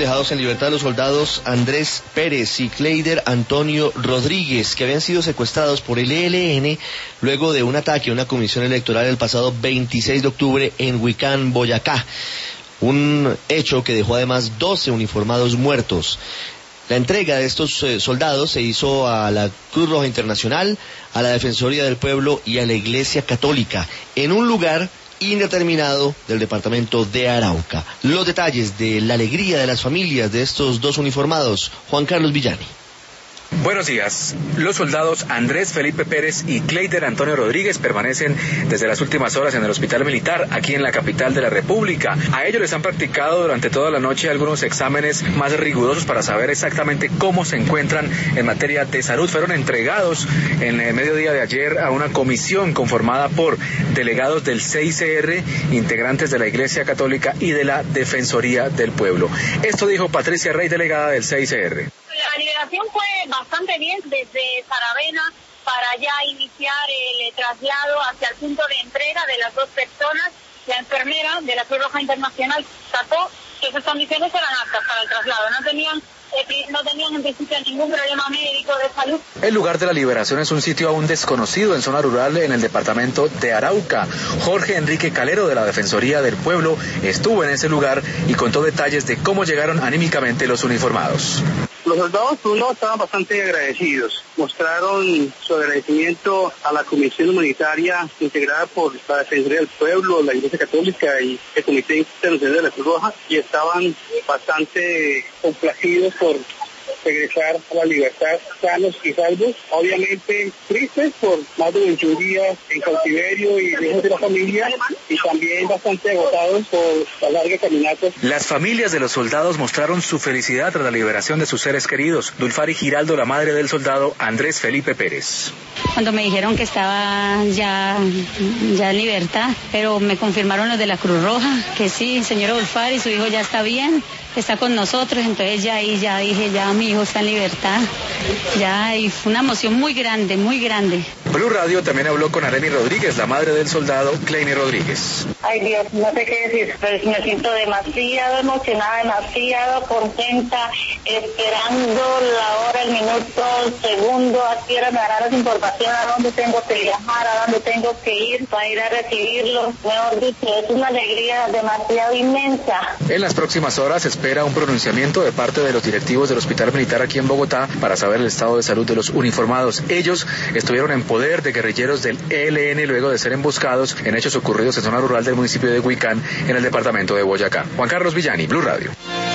Dejados en libertad los soldados Andrés Pérez y Cleider Antonio Rodríguez, que habían sido secuestrados por el ELN luego de un ataque a una comisión electoral el pasado 26 de octubre en Huicán, Boyacá. Un hecho que dejó además 12 uniformados muertos. La entrega de estos soldados se hizo a la Cruz Roja Internacional, a la Defensoría del Pueblo y a la Iglesia Católica, en un lugar indeterminado del departamento de Arauca. Los detalles de la alegría de las familias de estos dos uniformados, Juan Carlos Villani. Buenos días. Los soldados Andrés Felipe Pérez y Cleider Antonio Rodríguez permanecen desde las últimas horas en el hospital militar, aquí en la capital de la República. A ellos les han practicado durante toda la noche algunos exámenes más rigurosos para saber exactamente cómo se encuentran en materia de salud. Fueron entregados en el mediodía de ayer a una comisión conformada por delegados del CICR, integrantes de la Iglesia Católica y de la Defensoría del Pueblo. Esto dijo Patricia Rey, delegada del CICR. La liberación fue bastante bien desde Saravena para ya iniciar el traslado hacia el punto de entrega de las dos personas. La enfermera de la Cruz Roja Internacional trató que sus condiciones eran aptas para el traslado, no tenían en principio ningún problema médico de salud. El lugar de la liberación es un sitio aún desconocido en zona rural en el departamento de Arauca. Jorge Enrique Calero de la Defensoría del Pueblo estuvo en ese lugar y contó detalles de cómo llegaron anímicamente los uniformados. Los soldados estaban bastante agradecidos, mostraron su agradecimiento a la Comisión Humanitaria integrada por la Defensoría del Pueblo, la Iglesia Católica y el Comité Internacional de la Cruz Roja, y estaban bastante complacidos por regresar a la libertad sanos y salvos, obviamente tristes por más de 21 días en cautiverio y lejos de la familia, y también bastante agotados por la larga caminata. Las familias de los soldados mostraron su felicidad tras la liberación de sus seres queridos. Dulfari Giraldo, la madre del soldado Andrés Felipe Pérez. Cuando me dijeron que estaba ya en libertad, pero me confirmaron los de la Cruz Roja, que sí, señor Dulfari, su hijo ya está bien, está con nosotros, entonces ya dije, ya mi hijo está en libertad, y fue una emoción muy grande, muy grande. Blue Radio también habló con Arely Rodríguez, la madre del soldado Cleider Rodríguez. Ay Dios, no sé qué decir, pero me siento demasiado emocionada, demasiado contenta, esperando la hora, el minuto, el segundo, a qué hora me dará la información, a dónde tengo que viajar, a dónde tengo que ir para ir a recibirlos. Mejor dicho, es una alegría demasiado inmensa. En las próximas horas espera un pronunciamiento de parte de los directivos del Hospital Militar aquí en Bogotá para saber el estado de salud de los uniformados. Ellos estuvieron en poder de guerrilleros del ELN luego de ser emboscados en hechos ocurridos en zona rural del municipio de Huicán, en el departamento de Boyacá. Juan Carlos Villani, Blue Radio.